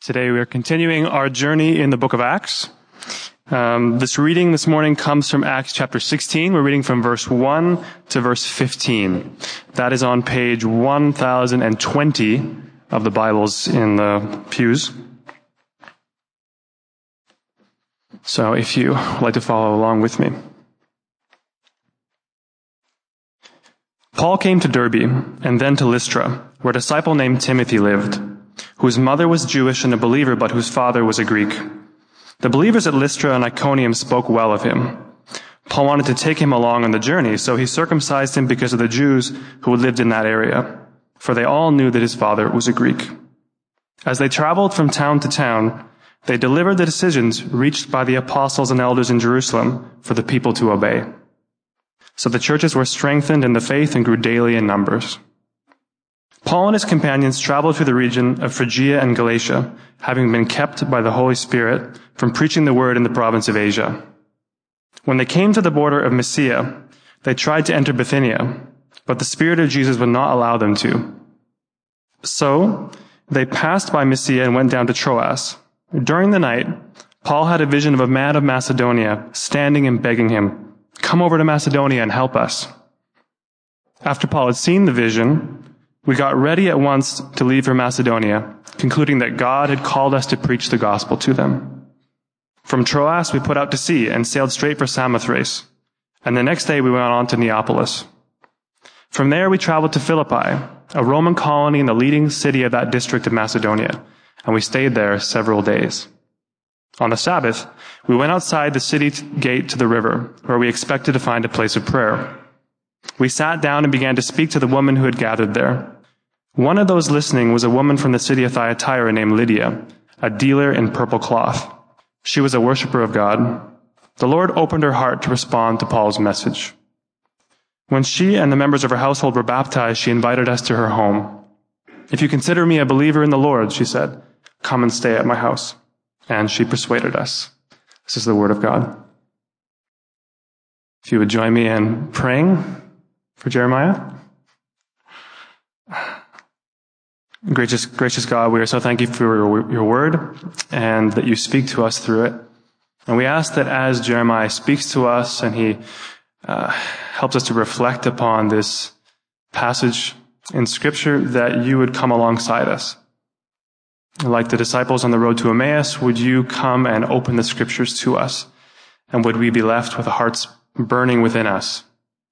Today we are continuing our journey in the book of Acts. This reading this morning comes from Acts chapter 16. We're reading from verse 1 to verse 15. That is on page 1020 of the Bibles in the pews. So if you would like to follow along with me. Paul came to Derbe and then to Lystra, where a disciple named Timothy lived, whose mother was Jewish and a believer, but whose father was a Greek. The believers at Lystra and Iconium spoke well of him. Paul wanted to take him along on the journey, so he circumcised him because of the Jews who lived in that area, for they all knew that his father was a Greek. As they traveled from town to town, they delivered the decisions reached by the apostles and elders in Jerusalem for the people to obey. So the churches were strengthened in the faith and grew daily in numbers. Paul and his companions traveled through the region of Phrygia and Galatia, having been kept by the Holy Spirit from preaching the word in the province of Asia. When they came to the border of Mysia, they tried to enter Bithynia, but the Spirit of Jesus would not allow them to. So they passed by Mysia and went down to Troas. During the night, Paul had a vision of a man of Macedonia standing and begging him, "Come over to Macedonia and help us." After Paul had seen the vision, we got ready at once to leave for Macedonia, concluding that God had called us to preach the gospel to them. From Troas, we put out to sea and sailed straight for Samothrace, and the next day we went on to Neapolis. From there, we traveled to Philippi, a Roman colony in the leading city of that district of Macedonia, and we stayed there several days. On the Sabbath, we went outside the city gate to the river, where we expected to find a place of prayer. We sat down and began to speak to the woman who had gathered there. One of those listening was a woman from the city of Thyatira named Lydia, a dealer in purple cloth. She was a worshiper of God. The Lord opened her heart to respond to Paul's message. When she and the members of her household were baptized, she invited us to her home. "If you consider me a believer in the Lord," she said, "come and stay at my house." And she persuaded us. This is the word of God. If you would join me in praying for Jeremiah. Gracious God, we are so thankful for your word and that you speak to us through it. And we ask that as Jeremiah speaks to us and he helps us to reflect upon this passage in Scripture, that you would come alongside us. Like the disciples on the road to Emmaus, would you come and open the Scriptures to us? And would we be left with hearts burning within us?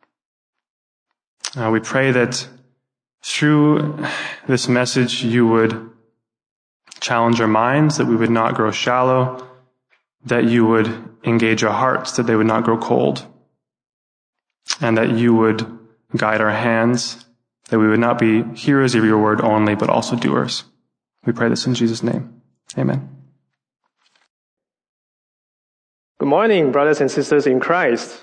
We pray that through this message you would challenge our minds, that we would not grow shallow, that you would engage our hearts, that they would not grow cold, and that you would guide our hands, that we would not be hearers of your word only, but also doers. We pray this in Jesus' name. Amen. Good morning, brothers and sisters in Christ.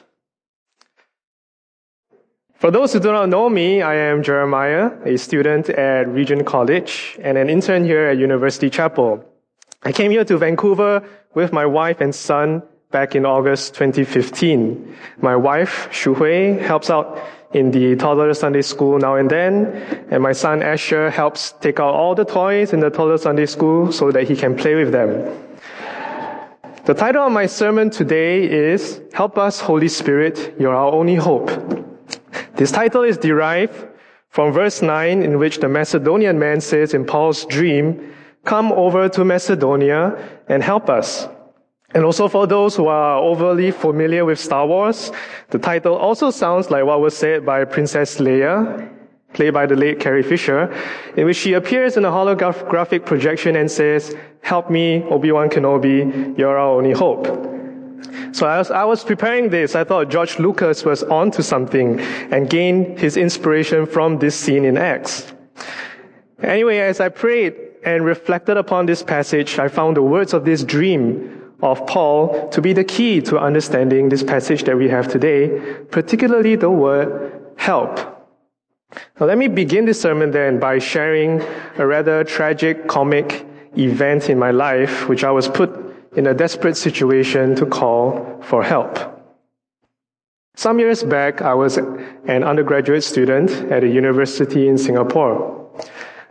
For those who do not know me, I am Jeremiah, a student at Regent College and an intern here at University Chapel. I came here to Vancouver with my wife and son back in August 2015. My wife, Shu Hui, helps out in the toddler Sunday school now and then, and my son Asher helps take out all the toys in the toddler Sunday school so that he can play with them. The title of my sermon today is "Help Us, Holy Spirit, You're Our Only Hope." This title is derived from verse 9, in which the Macedonian man says in Paul's dream, "Come over to Macedonia and help us." And also for those who are overly familiar with Star Wars, the title also sounds like what was said by Princess Leia, played by the late Carrie Fisher, in which she appears in a holographic projection and says, "Help me, Obi-Wan Kenobi, you're our only hope." So as I was preparing this, I thought George Lucas was onto something and gained his inspiration from this scene in Acts. Anyway, as I prayed and reflected upon this passage, I found the words of this dream of Paul to be the key to understanding this passage that we have today, particularly the word help. Now let me begin this sermon then by sharing a rather tragic comic event in my life, which I was put in a desperate situation to call for help. Some years back, I was an undergraduate student at a university in Singapore.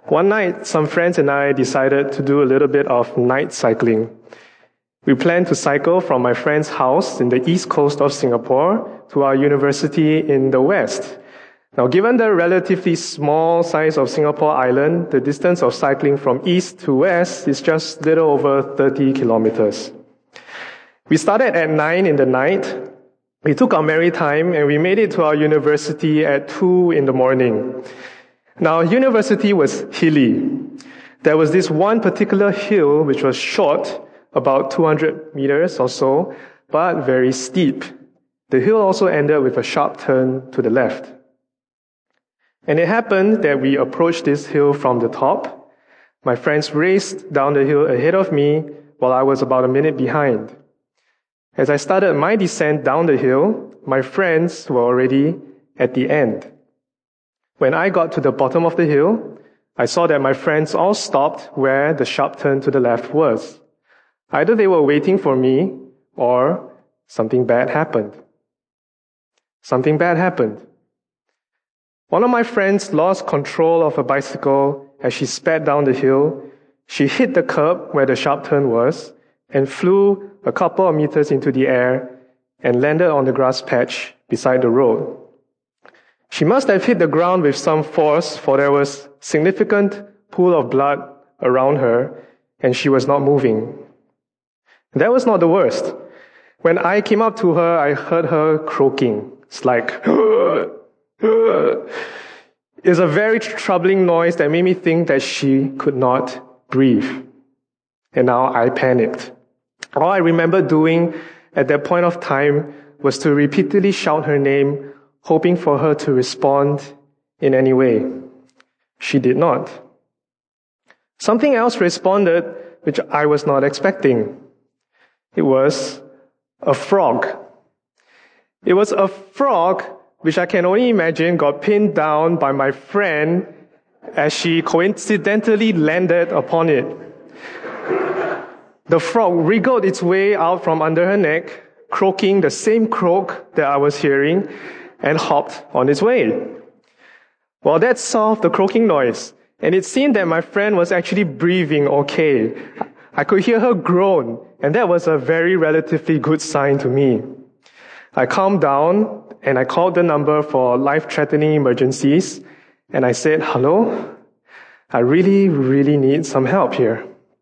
One night, some friends and I decided to do a little bit of night cycling. We planned to cycle from my friend's house in the east coast of Singapore to our university in the west. Now, given the relatively small size of Singapore Island, the distance of cycling from east to west is just little over 30 kilometers. We started at 9 in the night. We took our merry time and we made it to our university at 2 in the morning. Now, university was hilly. There was this one particular hill which was short, about 200 meters or so, but very steep. The hill also ended with a sharp turn to the left. And it happened that we approached this hill from the top. My friends raced down the hill ahead of me while I was about a minute behind. As I started my descent down the hill, my friends were already at the end. When I got to the bottom of the hill, I saw that my friends all stopped where the sharp turn to the left was. Either they were waiting for me or something bad happened. Something bad happened. One of my friends lost control of her bicycle as she sped down the hill. She hit the curb where the sharp turn was and flew a couple of meters into the air and landed on the grass patch beside the road. She must have hit the ground with some force, for there was significant pool of blood around her and she was not moving. That was not the worst. When I came up to her, I heard her croaking. It's like, it's a very troubling noise that made me think that she could not breathe. And now I panicked. All I remember doing at that point of time was to repeatedly shout her name, hoping for her to respond in any way. She did not. Something else responded, which I was not expecting. It was a frog. It was a frog which I can only imagine got pinned down by my friend as she coincidentally landed upon it. The frog wriggled its way out from under her neck, croaking the same croak that I was hearing, and hopped on its way. Well, that solved the croaking noise, and it seemed that my friend was actually breathing okay. I could hear her groan, and that was a very relatively good sign to me. I calmed down, and I called the number for life-threatening emergencies, and I said, "Hello? I really need some help here."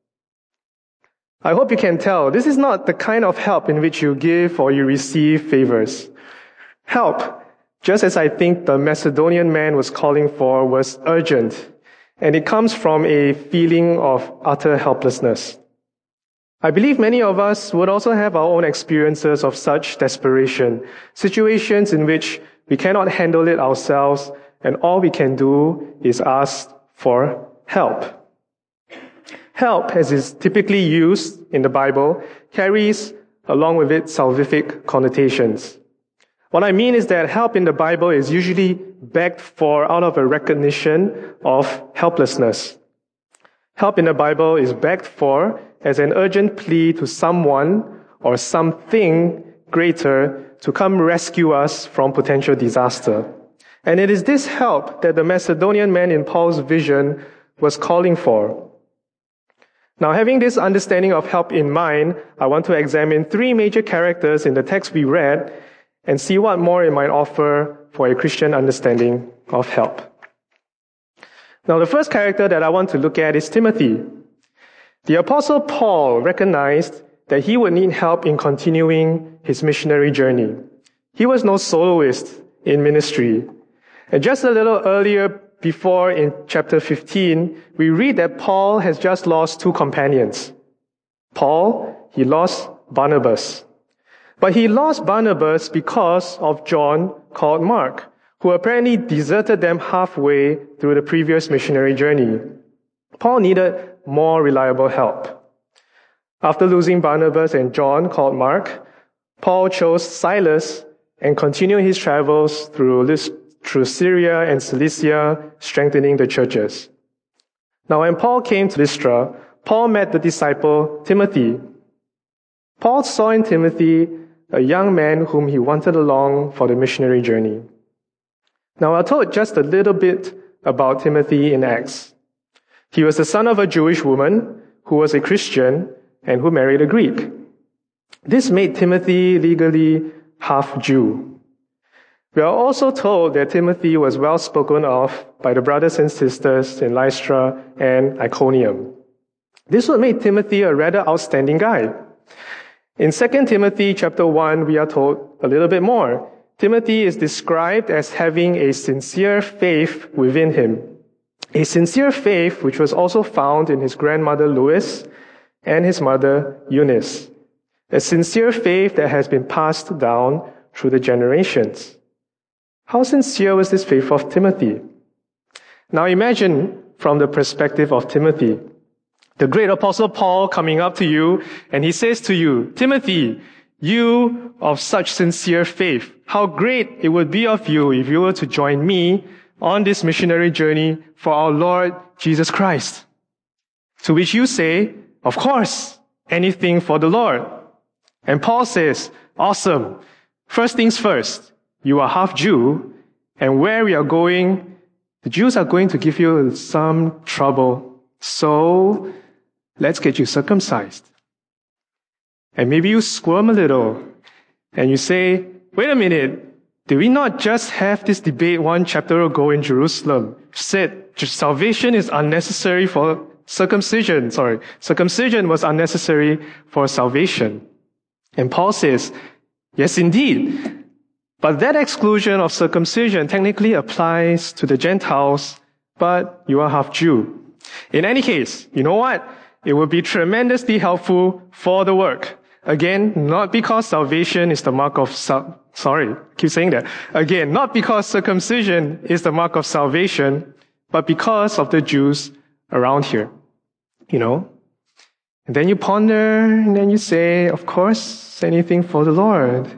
I hope you can tell, this is not the kind of help in which you give or you receive favors. Help, just as I think the Macedonian man was calling for, was urgent, and it comes from a feeling of utter helplessness. I believe many of us would also have our own experiences of such desperation, situations in which we cannot handle it ourselves, and all we can do is ask for help. Help, as is typically used in the Bible, carries along with it salvific connotations. What I mean is that help in the Bible is usually begged for out of a recognition of helplessness. Help in the Bible is begged for as an urgent plea to someone or something greater to come rescue us from potential disaster. And it is this help that the Macedonian man in Paul's vision was calling for. Now, having this understanding of help in mind, I want to examine 3 major characters in the text we read and see what more it might offer for a Christian understanding of help. Now, the first character that I want to look at is Timothy. The Apostle Paul recognized that he would need help in continuing his missionary journey. He was no soloist in ministry. And just a little earlier, before in chapter 15, we read that Paul has just lost 2 companions. Paul, he lost Barnabas. But he lost Barnabas because of John called Mark, who apparently deserted them halfway through the previous missionary journey. Paul needed more reliable help. After losing Barnabas and John called Mark, Paul chose Silas and continued his travels through Syria and Cilicia, strengthening the churches. Now, when Paul came to Lystra, Paul met the disciple Timothy. Paul saw in Timothy a young man whom he wanted along for the missionary journey. Now, I told just a little bit about Timothy in Acts. He was the son of a Jewish woman who was a Christian and who married a Greek. This made Timothy legally half Jew. We are also told that Timothy was well spoken of by the brothers and sisters in Lystra and Iconium. This would make Timothy a rather outstanding guy. In 2 Timothy chapter 1, we are told a little bit more. Timothy is described as having a sincere faith within him. A sincere faith which was also found in his grandmother Lois and his mother Eunice. A sincere faith that has been passed down through the generations. How sincere was this faith of Timothy? Now imagine from the perspective of Timothy, the great apostle Paul coming up to you and he says to you, Timothy, you of such sincere faith, how great it would be of you if you were to join me on this missionary journey for our Lord Jesus Christ. To which you say, of course, anything for the Lord. And Paul says, awesome. First things first, you are half Jew, and where we are going, the Jews are going to give you some trouble. So, let's get you circumcised. And maybe you squirm a little, and you say, wait a minute, did we not just have this debate one chapter ago in Jerusalem? Said salvation is unnecessary for circumcision. Circumcision was unnecessary for salvation. And Paul says, yes, indeed. But that exclusion of circumcision technically applies to the Gentiles, but you are half Jew. In any case, you know what? It would be tremendously helpful for the work. Again, not because salvation is the mark of Again, not because circumcision is the mark of salvation, but because of the Jews around here. You know? And then you ponder, and then you say, of course, anything for the Lord.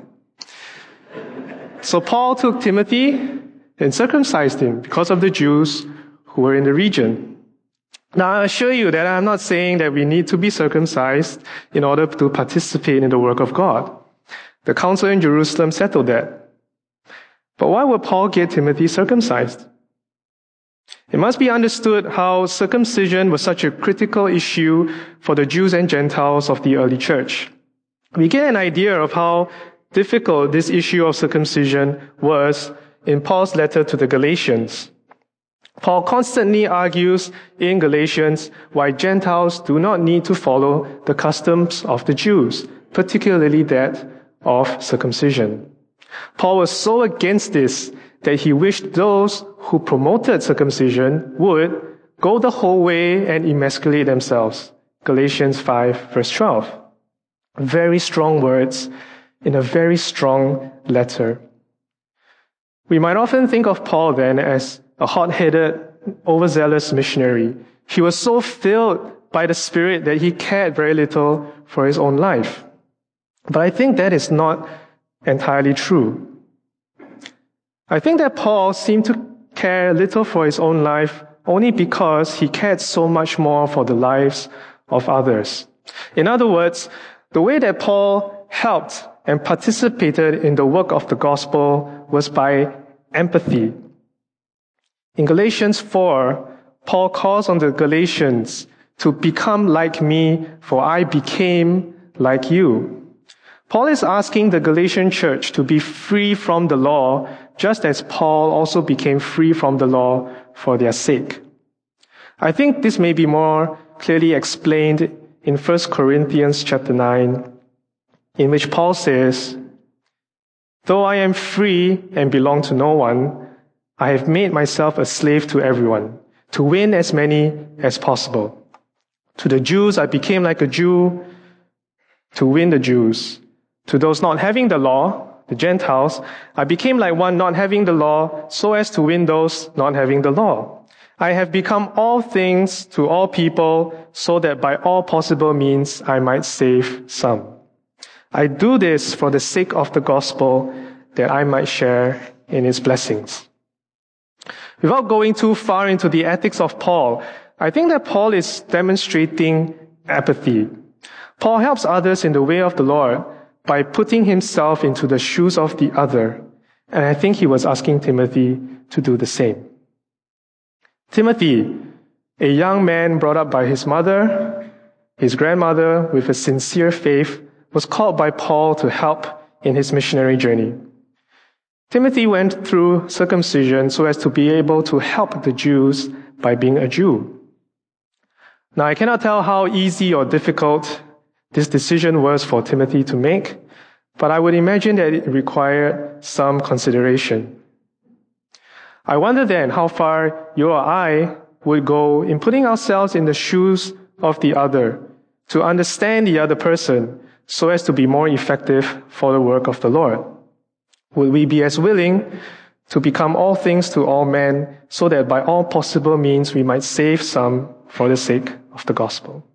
So Paul took Timothy and circumcised him because of the Jews who were in the region. Now, I assure you that I'm not saying that we need to be circumcised in order to participate in the work of God. The council in Jerusalem settled that. But why would Paul get Timothy circumcised? It must be understood how circumcision was such a critical issue for the Jews and Gentiles of the early church. We get an idea of how difficult this issue of circumcision was in Paul's letter to the Galatians. Paul constantly argues in Galatians why Gentiles do not need to follow the customs of the Jews, particularly that of circumcision. Paul was so against this that he wished those who promoted circumcision would go the whole way and emasculate themselves. Galatians 5 verse 12. Very strong words in a very strong letter. We might often think of Paul then as a hot-headed, overzealous missionary. He was so filled by the Spirit that he cared very little for his own life. But I think that is not entirely true. I think that Paul seemed to care little for his own life only because he cared so much more for the lives of others. In other words, the way that Paul helped and participated in the work of the gospel was by empathy. In Galatians 4, Paul calls on the Galatians to become like me, for I became like you. Paul is asking the Galatian church to be free from the law, just as Paul also became free from the law for their sake. I think this may be more clearly explained in 1 Corinthians chapter 9, in which Paul says, though I am free and belong to no one, I have made myself a slave to everyone, to win as many as possible. To the Jews, I became like a Jew to win the Jews. To those not having the law, the Gentiles, I became like one not having the law, so as to win those not having the law. I have become all things to all people, so that by all possible means I might save some. I do this for the sake of the gospel, that I might share in its blessings. Without going too far into the ethics of Paul, I think that Paul is demonstrating apathy. Paul helps others in the way of the Lord by putting himself into the shoes of the other, and I think he was asking Timothy to do the same. Timothy, a young man brought up by his mother, his grandmother, with a sincere faith, was called by Paul to help in his missionary journey. Timothy went through circumcision so as to be able to help the Jews by being a Jew. Now, I cannot tell how easy or difficult this decision was for Timothy to make, but I would imagine that it required some consideration. I wonder then how far you or I would go in putting ourselves in the shoes of the other to understand the other person so as to be more effective for the work of the Lord. Would we be as willing to become all things to all men so that by all possible means we might save some for the sake of the gospel?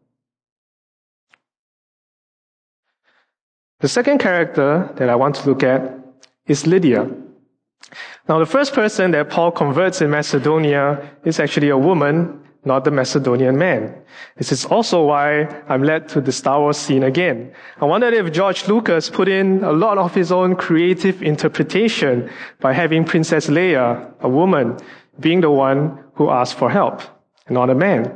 The second character that I want to look at is Lydia. Now, the first person that Paul converts in Macedonia is actually a woman, not the Macedonian man. This is also why I'm led to the Star Wars scene again. I wondered if George Lucas put in a lot of his own creative interpretation by having Princess Leia, a woman, being the one who asked for help, not a man.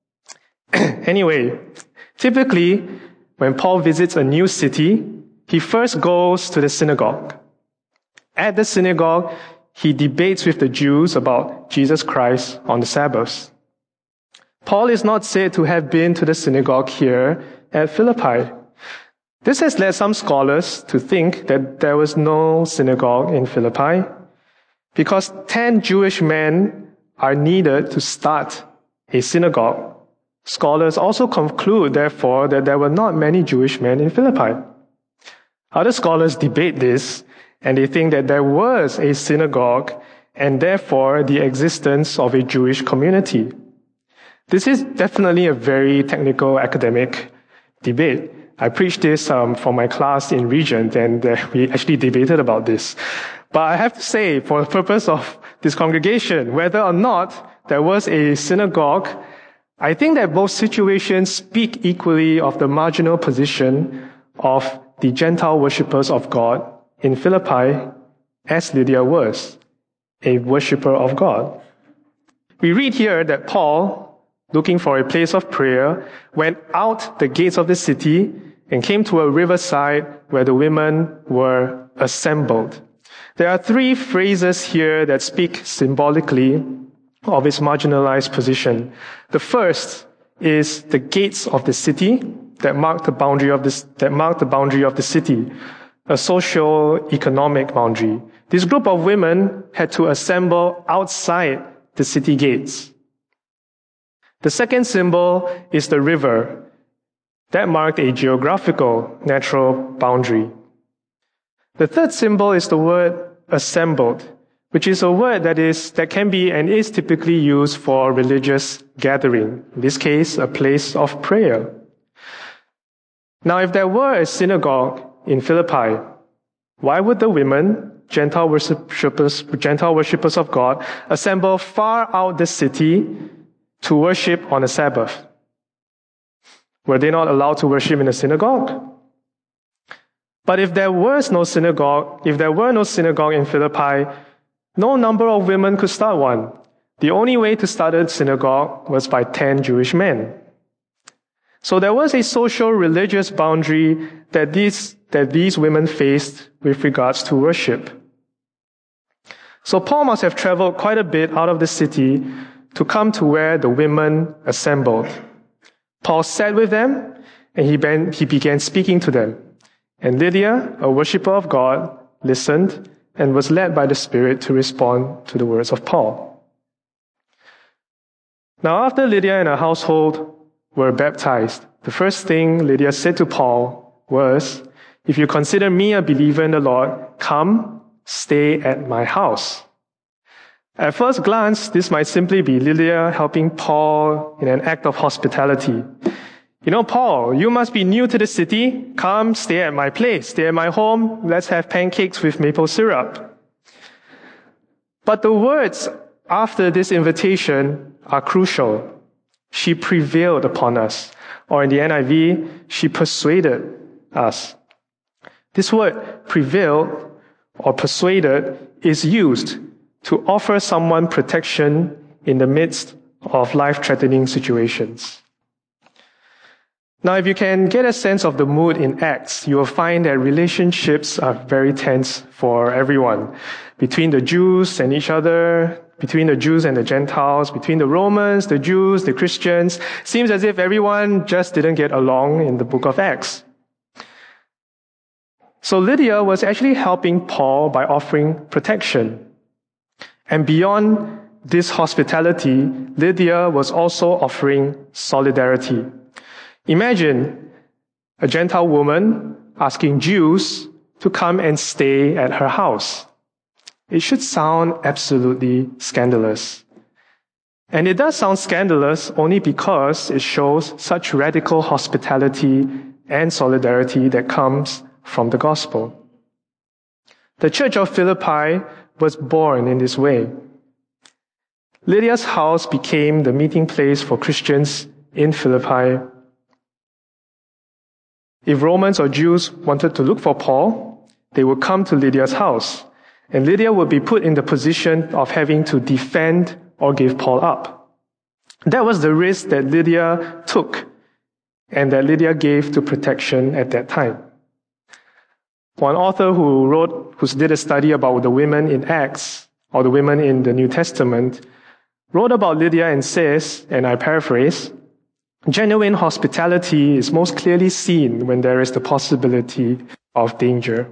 Anyway, typically, when Paul visits a new city, he first goes to the synagogue. At the synagogue, he debates with the Jews about Jesus Christ on the Sabbath. Paul is not said to have been to the synagogue here at Philippi. This has led some scholars to think that there was no synagogue in Philippi because 10 Jewish men are needed to start a synagogue. Scholars also conclude, therefore, that there were not many Jewish men in Philippi. Other scholars debate this, and they think that there was a synagogue and therefore the existence of a Jewish community. This is definitely a very technical academic debate. I preached this for my class in Regent, and we actually debated about this. But I have to say, for the purpose of this congregation, whether or not there was a synagogue, I think that both situations speak equally of the marginal position of the Gentile worshippers of God in Philippi, as Lydia was, a worshipper of God. We read here that Paul, looking for a place of prayer, went out the gates of the city and came to a riverside where the women were assembled. There are 3 phrases here that speak symbolically of his marginalized position. The first is the gates of the city that mark the boundary of the city, a socio-economic boundary. This group of women had to assemble outside the city gates. The second symbol is the river. That marked a geographical, natural boundary. The third symbol is the word assembled, which is a word that can be and is typically used for religious gathering. In this case, a place of prayer. Now, if there were a synagogue in Philippi, why would the women, Gentile worshippers of God, assemble far out the city to worship on the Sabbath? Were they not allowed to worship in a synagogue? But if there was no synagogue, if there were no synagogue in Philippi, no number of women could start one. The only way to start a synagogue was by 10 Jewish men. So there was a social religious boundary that these women faced with regards to worship. So Paul must have traveled quite a bit out of the city to come to where the women assembled. Paul sat with them, and he began speaking to them. And Lydia, a worshiper of God, listened and was led by the Spirit to respond to the words of Paul. Now, after Lydia and her household were baptized, the first thing Lydia said to Paul was, "If you consider me a believer in the Lord, come, stay at my house." At first glance, this might simply be Lydia helping Paul in an act of hospitality. "You know, Paul, you must be new to the city. Come, stay at my place, stay at my home. Let's have pancakes with maple syrup." But the words after this invitation are crucial. She prevailed upon us. Or in the NIV, she persuaded us. This word, prevailed or persuaded, is used to offer someone protection in the midst of life-threatening situations. Now, if you can get a sense of the mood in Acts, you will find that relationships are very tense for everyone. Between the Jews and each other, between the Jews and the Gentiles, between the Romans, the Jews, the Christians. Seems as if everyone just didn't get along in the book of Acts. So Lydia was actually helping Paul by offering protection. And beyond this hospitality, Lydia was also offering solidarity. Imagine a Gentile woman asking Jews to come and stay at her house. It should sound absolutely scandalous. And it does sound scandalous only because it shows such radical hospitality and solidarity that comes from the gospel. The church of Philippi was born in this way. Lydia's house became the meeting place for Christians in Philippi. If Romans or Jews wanted to look for Paul, they would come to Lydia's house, and Lydia would be put in the position of having to defend or give Paul up. That was the risk that Lydia took and that Lydia gave to protection at that time. One author who did a study about the women in Acts, or the women in the New Testament, wrote about Lydia and says, and I paraphrase, "Genuine hospitality is most clearly seen when there is the possibility of danger."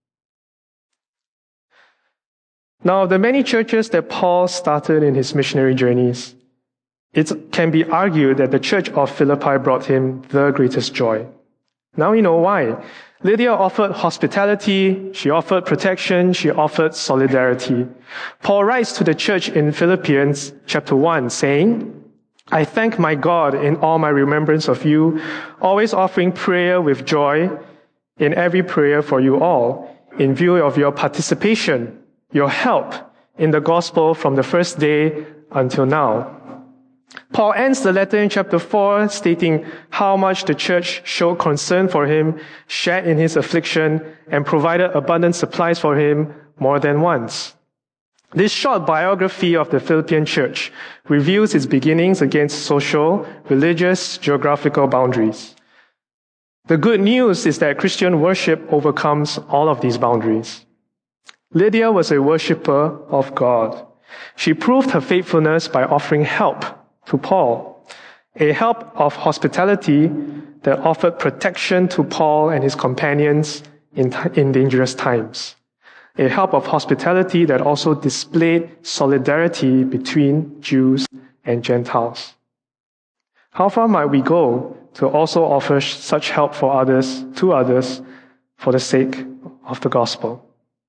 Now, of the many churches that Paul started in his missionary journeys, it can be argued that the church of Philippi brought him the greatest joy. Now you know why. Lydia offered hospitality, she offered protection, she offered solidarity. Paul writes to the church in Philippians chapter 1 saying, "I thank my God in all my remembrance of you, always offering prayer with joy in every prayer for you all, in view of your participation, your help in the gospel from the first day until now." Paul ends the letter in chapter 4 stating how much the church showed concern for him, shared in his affliction, and provided abundant supplies for him more than once. This short biography of the Philippian church reveals its beginnings against social, religious, geographical boundaries. The good news is that Christian worship overcomes all of these boundaries. Lydia was a worshiper of God. She proved her faithfulness by offering help to Paul, a help of hospitality that offered protection to Paul and his companions in dangerous times. A help of hospitality that also displayed solidarity between Jews and Gentiles. How far might we go to also offer such help for others, to others, for the sake of the gospel?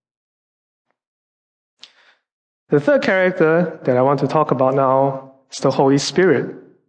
The third character that I want to talk about now is the Holy Spirit.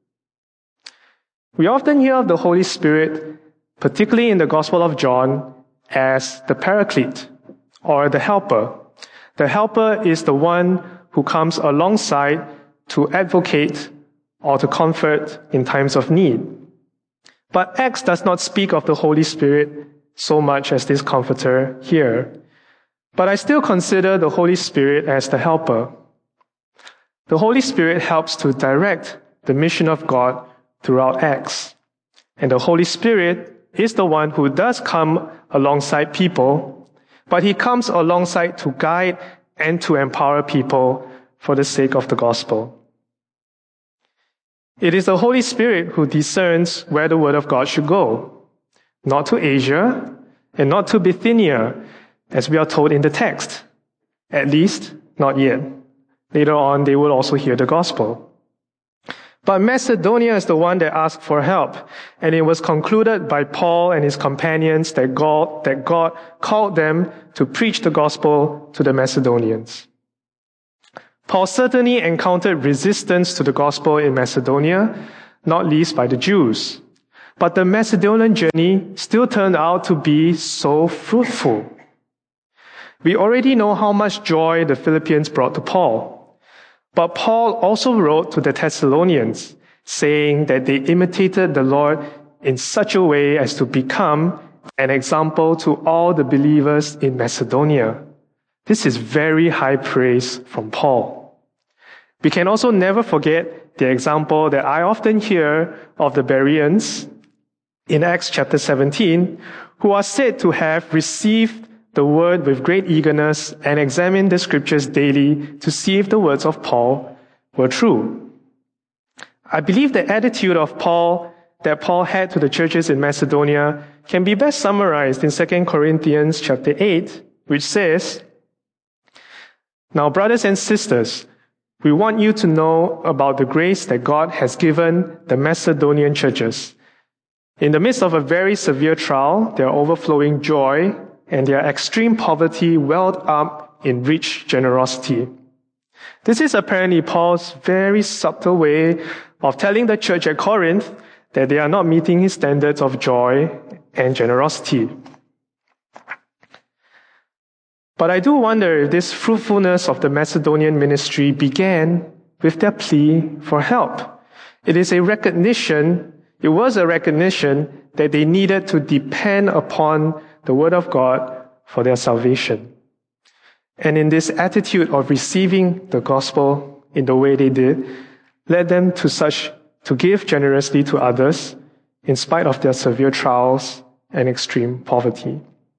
We often hear of the Holy Spirit, particularly in the Gospel of John, as the Paraclete, or the Helper. The Helper is the one who comes alongside to advocate or to comfort in times of need. But Acts does not speak of the Holy Spirit so much as this Comforter here. But I still consider the Holy Spirit as the Helper. The Holy Spirit helps to direct the mission of God throughout Acts. And the Holy Spirit is the one who does come alongside people, but he comes alongside to guide and to empower people for the sake of the gospel. It is the Holy Spirit who discerns where the word of God should go, not to Asia and not to Bithynia, as we are told in the text. At least, not yet. Later on, they will also hear the gospel. But Macedonia is the one that asked for help, and it was concluded by Paul and his companions that God called them to preach the gospel to the Macedonians. Paul certainly encountered resistance to the gospel in Macedonia, not least by the Jews. But the Macedonian journey still turned out to be so fruitful. We already know how much joy the Philippians brought to Paul. But Paul also wrote to the Thessalonians, saying that they imitated the Lord in such a way as to become an example to all the believers in Macedonia. This is very high praise from Paul. We can also never forget the example that I often hear of the Bereans in Acts chapter 17, who are said to have received the word with great eagerness and examined the scriptures daily to see if the words of Paul were true. I believe the attitude of that Paul had to the churches in Macedonia can be best summarized in 2 Corinthians chapter 8, which says, "Now, brothers and sisters, we want you to know about the grace that God has given the Macedonian churches. In the midst of a very severe trial, their overflowing joy and their extreme poverty welled up in rich generosity." This is apparently Paul's very subtle way of telling the church at Corinth that they are not meeting his standards of joy and generosity. But I do wonder if this fruitfulness of the Macedonian ministry began with their plea for help. It was a recognition that they needed to depend upon the Word of God for their salvation. And in this attitude of receiving the gospel in the way they did, led them to give generously to others in spite of their severe trials and extreme poverty.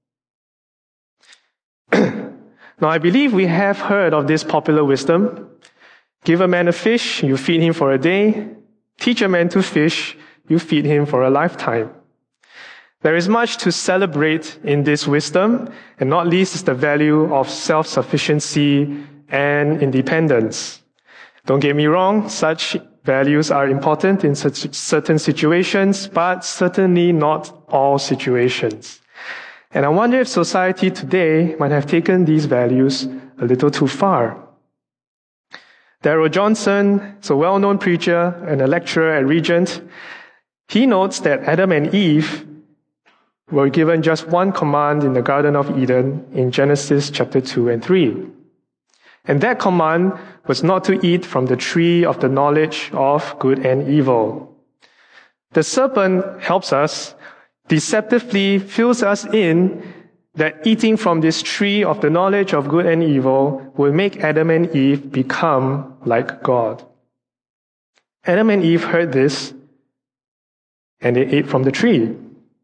Now, I believe we have heard of this popular wisdom. Give a man a fish, you feed him for a day. Teach a man to fish, you feed him for a lifetime. There is much to celebrate in this wisdom, and not least is the value of self-sufficiency and independence. Don't get me wrong, such values are important in certain situations, but certainly not all situations. And I wonder if society today might have taken these values a little too far. Darrell Johnson is a well-known preacher and a lecturer at Regent. He notes that Adam and Eve were given just one command in the Garden of Eden in Genesis chapter 2 and 3. And that command was not to eat from the tree of the knowledge of good and evil. The serpent helps us, deceptively fills us in that eating from this tree of the knowledge of good and evil will make Adam and Eve become like God. Adam and Eve heard this, and they ate from the tree.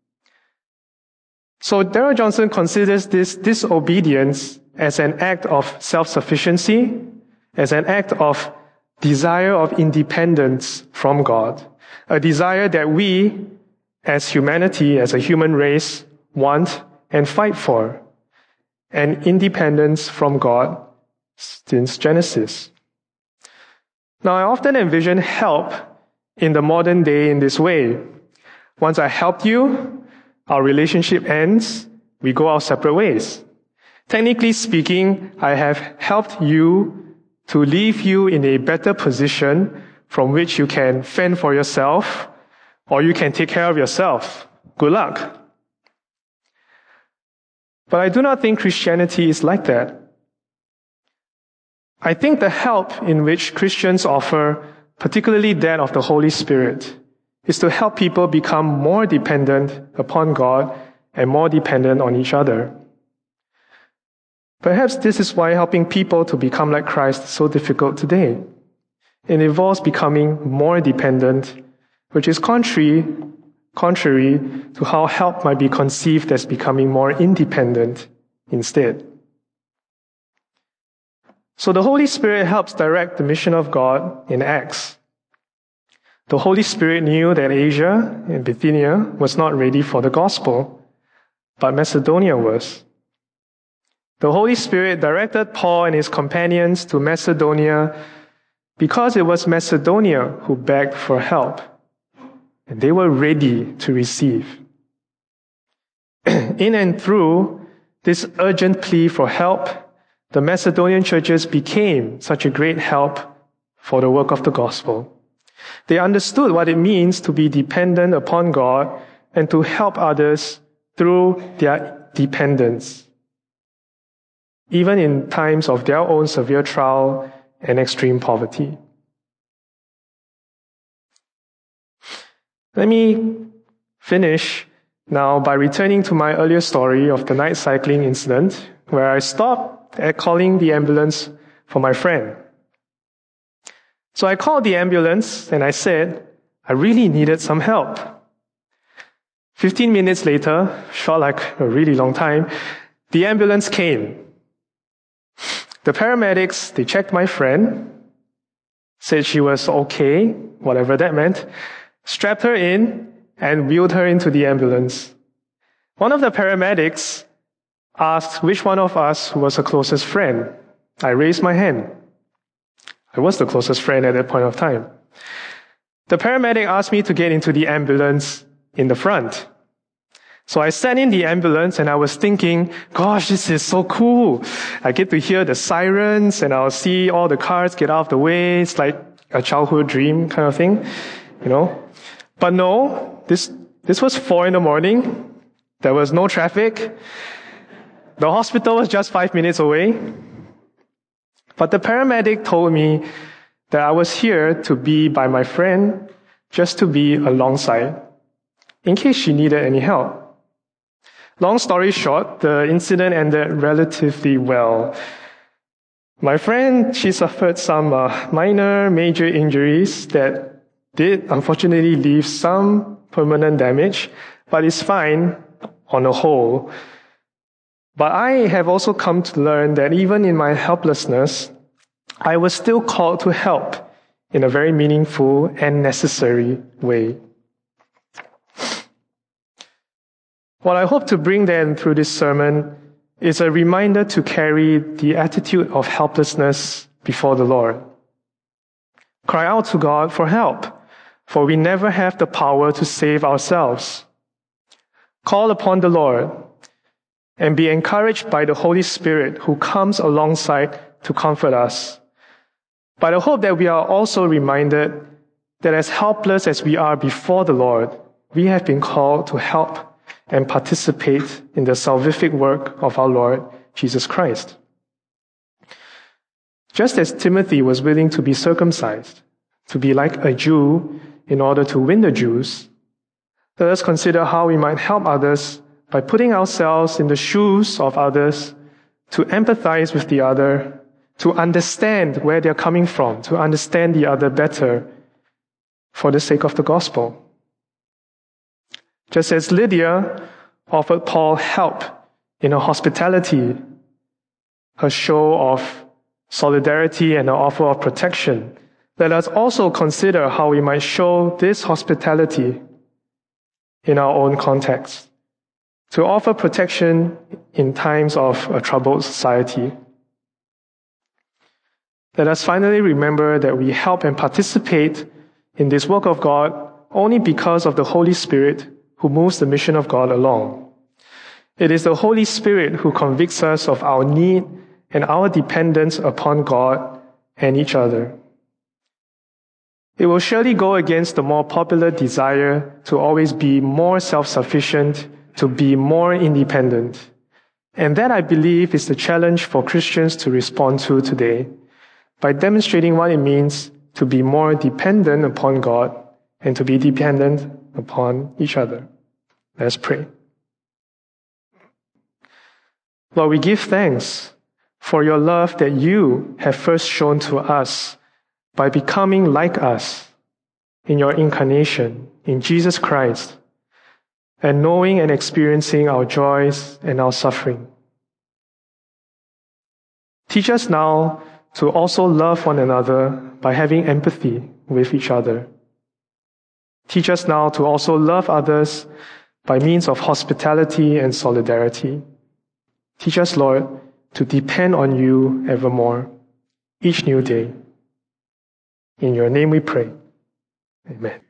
So Darrell Johnson considers this disobedience as an act of self-sufficiency, as an act of desire of independence from God, a desire that we, as humanity, as a human race, want and fight for, and independence from God since Genesis. Now, I often envision help in the modern day in this way. Once I helped you, our relationship ends, we go our separate ways. Technically speaking, I have helped you to leave you in a better position from which you can fend for yourself, or you can take care of yourself. Good luck. But I do not think Christianity is like that. I think the help in which Christians offer, particularly that of the Holy Spirit, is to help people become more dependent upon God and more dependent on each other. Perhaps this is why helping people to become like Christ is so difficult today. It involves becoming more dependent, which is contrary to how help might be conceived as becoming more independent instead. So the Holy Spirit helps direct the mission of God in Acts. The Holy Spirit knew that Asia and Bithynia was not ready for the gospel, but Macedonia was. The Holy Spirit directed Paul and his companions to Macedonia because it was Macedonia who begged for help, and they were ready to receive. In and through this urgent plea for help, the Macedonian churches became such a great help for the work of the gospel. They understood what it means to be dependent upon God and to help others through their dependence, even in times of their own severe trial and extreme poverty. Let me finish now by returning to my earlier story of the night cycling incident, where I stopped at calling the ambulance for my friend. So I called the ambulance and I said, I really needed some help. 15 minutes later, felt like a really long time, the ambulance came. The paramedics, they checked my friend, said she was okay, whatever that meant, strapped her in and wheeled her into the ambulance. One of the paramedics asked which one of us was the closest friend. I raised my hand. I was the closest friend at that point of time. The paramedic asked me to get into the ambulance in the front. So I sat in the ambulance and I was thinking, gosh, this is so cool. I get to hear the sirens and I'll see all the cars get out of the way. It's like a childhood dream kind of thing, But no, this was 4 a.m. There was no traffic. The hospital was just 5 minutes away. But the paramedic told me that I was here to be by my friend, just to be alongside, in case she needed any help. Long story short, the incident ended relatively well. My friend, she suffered some major injuries that did unfortunately leave some permanent damage, but it's fine on the whole. But I have also come to learn that even in my helplessness, I was still called to help in a very meaningful and necessary way. What I hope to bring then through this sermon is a reminder to carry the attitude of helplessness before the Lord. Cry out to God for help, for we never have the power to save ourselves. Call upon the Lord and be encouraged by the Holy Spirit who comes alongside to comfort us. But I hope that we are also reminded that as helpless as we are before the Lord, we have been called to help and participate in the salvific work of our Lord Jesus Christ. Just as Timothy was willing to be circumcised, to be like a Jew in order to win the Jews, let us consider how we might help others by putting ourselves in the shoes of others, to empathize with the other, to understand where they're coming from, to understand the other better for the sake of the gospel. Just as Lydia offered Paul help in her hospitality, her show of solidarity and her offer of protection, let us also consider how we might show this hospitality in our own context, to offer protection in times of a troubled society. Let us finally remember that we help and participate in this work of God only because of the Holy Spirit who moves the mission of God along. It is the Holy Spirit who convicts us of our need and our dependence upon God and each other. It will surely go against the more popular desire to always be more self-sufficient, to be more independent. And that, I believe, is the challenge for Christians to respond to today, by demonstrating what it means to be more dependent upon God and to be dependent upon each other. Let's pray. Lord, we give thanks for your love that you have first shown to us by becoming like us in your incarnation, in Jesus Christ, and knowing and experiencing our joys and our suffering. Teach us now to also love one another by having empathy with each other. Teach us now to also love others by means of hospitality and solidarity. Teach us, Lord, to depend on you evermore, each new day. In your name we pray. Amen.